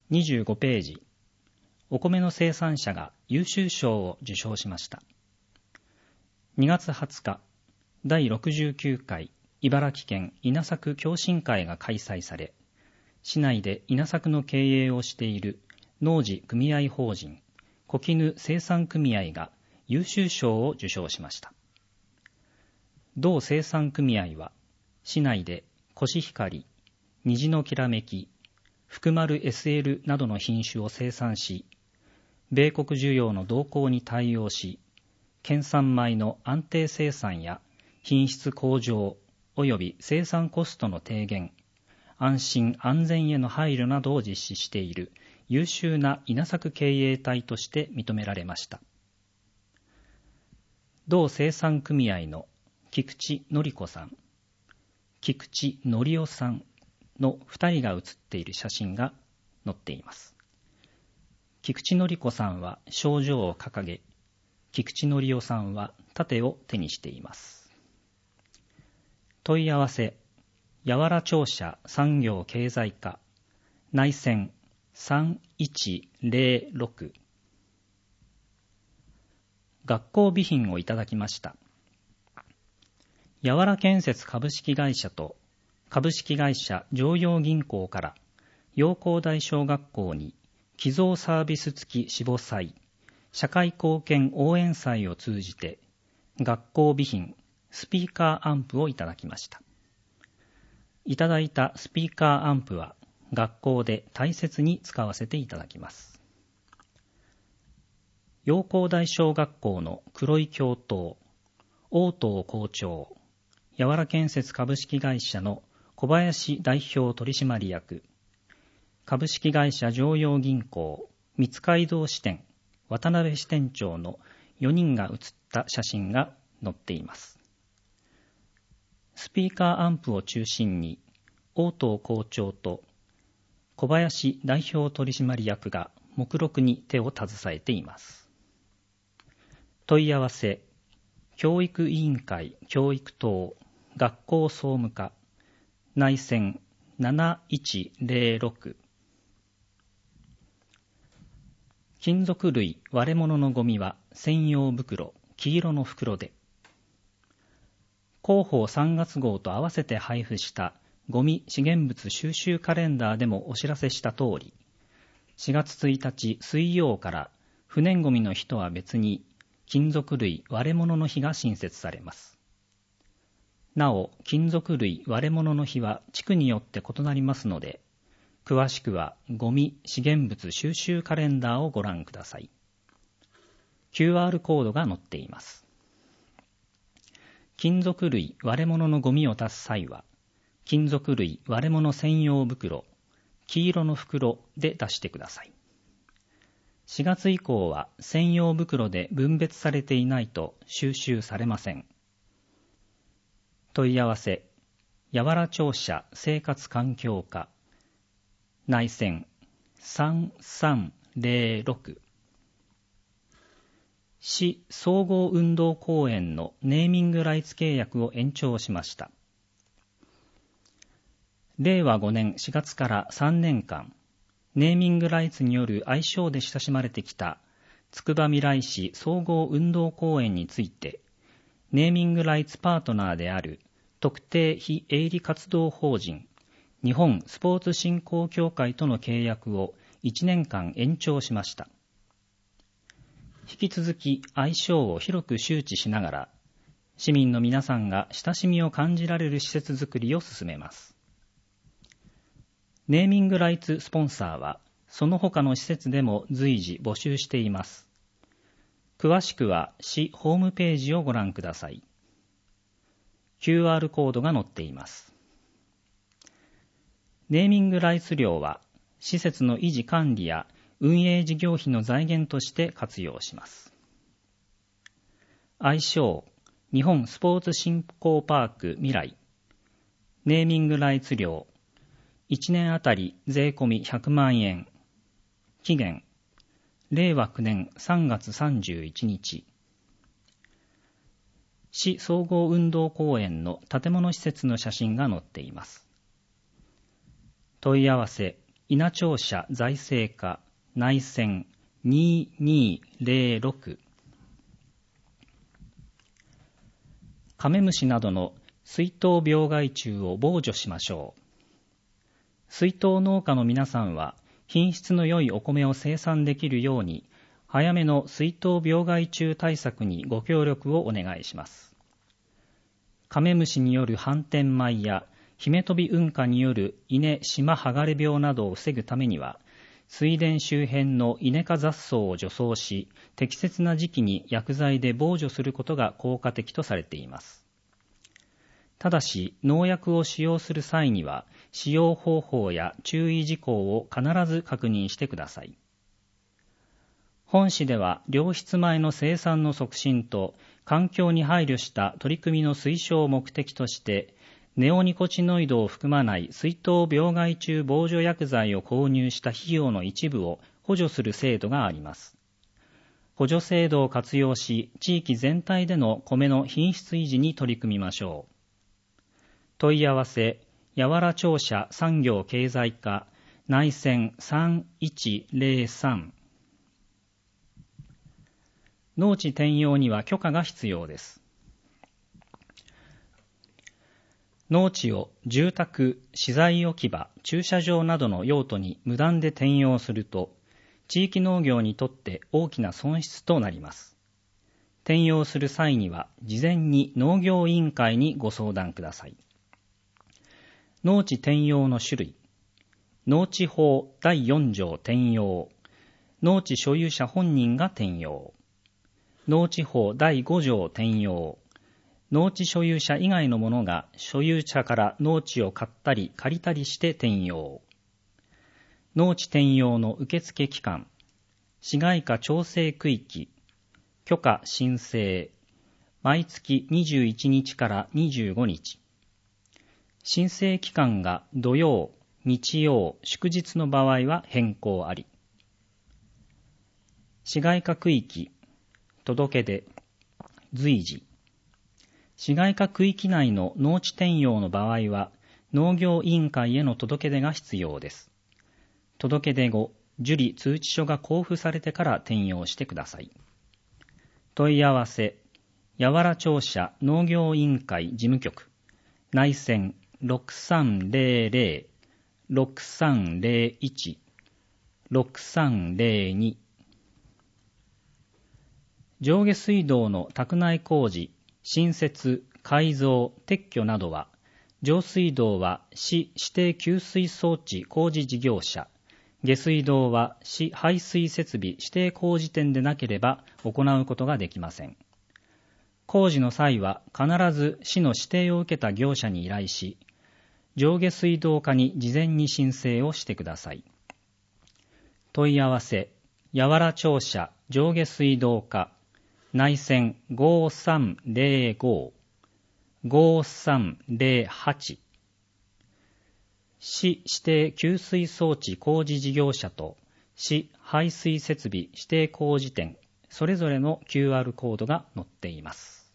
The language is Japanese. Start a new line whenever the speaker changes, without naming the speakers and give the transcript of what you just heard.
25ページ、お米の生産者が優秀賞を受賞しました。2月20日、第69回茨城県稲作共進会が開催され、市内で稲作の経営をしている農事組合法人小絹生産組合が優秀賞を受賞しました。同生産組合は、市内でコシヒカリ、虹のきらめき、福丸 SL などの品種を生産し、米国需要の動向に対応し、県産米の安定生産や品質向上及び生産コストの低減、安心安全への配慮などを実施している優秀な稲作経営体として認められました。同生産組合の菊池典子さん、菊池典夫さんの2人が写っている写真が載っています。菊池典子さんは賞状を掲げ、菊池典夫さんは盾を手にしています。問い合わせ、八原庁舎産業経済課、内線3106。学校備品をいただきました。八原建設株式会社と株式会社常陽銀行から陽光台小学校に寄贈サービス付き母祭、社会貢献応援祭を通じて学校備品、スピーカーアンプをいただきました。いただいたスピーカーアンプは学校で大切に使わせていただきます。陽光台小学校の黒井教頭、応答校長、八原建設株式会社の小林代表取締役、株式会社常陽銀行、三街道支店、渡辺支店長の4人が写った写真が載っています。スピーカーアンプを中心に、応答校長と小林代表取締役が目録に手を携えています。問い合わせ、教育委員会教育等学校総務課、内線7106。金属類割れ物のゴミは専用袋、黄色の袋で。広報3月号と合わせて配布したゴミ資源物収集カレンダーでもお知らせした通り、4月1日水曜から不燃ゴミの日とは別に金属類割れ物の日が新設されます。なお、金属類割れ物の日は地区によって異なりますので、詳しくはゴミ資源物収集カレンダーをご覧ください。QR コードが載っています。金属類割れ物のゴミを出す際は、金属類割れ物専用袋、黄色の袋で出してください。4月以降は専用袋で分別されていないと収集されません。問い合わせ、八原庁舎生活環境課、内線3306。市総合運動公園のネーミングライツ契約を延長しました。令和5年4月から3年間、ネーミングライツによる愛称で親しまれてきたつくばみらい市総合運動公園について、ネーミングライツパートナーである特定非営利活動法人日本スポーツ振興協会との契約を1年間延長しました。引き続き愛称を広く周知しながら、市民の皆さんが親しみを感じられる施設づくりを進めます。ネーミングライツスポンサーは、その他の施設でも随時募集しています。詳しくは市ホームページをご覧ください。QR コードが載っています。ネーミングライツ料は、施設の維持管理や運営事業費の財源として活用します。愛称、日本スポーツ振興パーク未来。ネーミングライツ料、1年あたり税込み100万円。期限、令和9年3月31日。市総合運動公園の建物施設の写真が載っています。問い合わせ、 稲庁舎財政課内線2206。カメムシなどの水筒病害虫を防除しましょう。水筒農家の皆さんは品質の良いお米を生産できるように早めの水筒病害虫対策にご協力をお願いします。カメムシによる斑点米や姫飛び雲下による稲島剥がれ病などを防ぐためには、水田周辺の稲科雑草を除草し、適切な時期に薬剤で防除することが効果的とされています。ただし、農薬を使用する際には、使用方法や注意事項を必ず確認してください。本市では、良質米の生産の促進と、環境に配慮した取り組みの推奨を目的として、ネオニコチノイドを含まない水筒病害虫防除薬剤を購入した費用の一部を補助する制度があります。補助制度を活用し、地域全体での米の品質維持に取り組みましょう。問い合わせ、やわら庁舎産業経済課内線3103。農地転用には許可が必要です。農地を住宅、資材置き場、駐車場などの用途に無断で転用すると、地域農業にとって大きな損失となります。転用する際には、事前に農業委員会にご相談ください。農地転用の種類、農地法第4条転用、農地所有者本人が転用、農地法第5条転用、農地所有者以外の者が所有者から農地を買ったり借りたりして転用。農地転用の受付期間、市街化調整区域、許可申請、毎月21日から25日。申請期間が土曜、日曜、祝日の場合は変更あり。市街化区域、届け出、随時。市街化区域内の農地転用の場合は、農業委員会への届け出が必要です。届け出後、受理通知書が交付されてから転用してください。問い合わせ、やわら庁舎農業委員会事務局、内線6300-6301-6302。上下水道の宅内工事、新設、改造、撤去などは、上水道は市指定給水装置工事事業者、下水道は市排水設備指定工事店でなければ行うことができません。工事の際は必ず市の指定を受けた業者に依頼し、上下水道課に事前に申請をしてください。問い合わせ、やわら庁舎上下水道課内線5305-5308。市指定給水装置工事事業者と市排水設備指定工事店、それぞれの QR コードが載っています。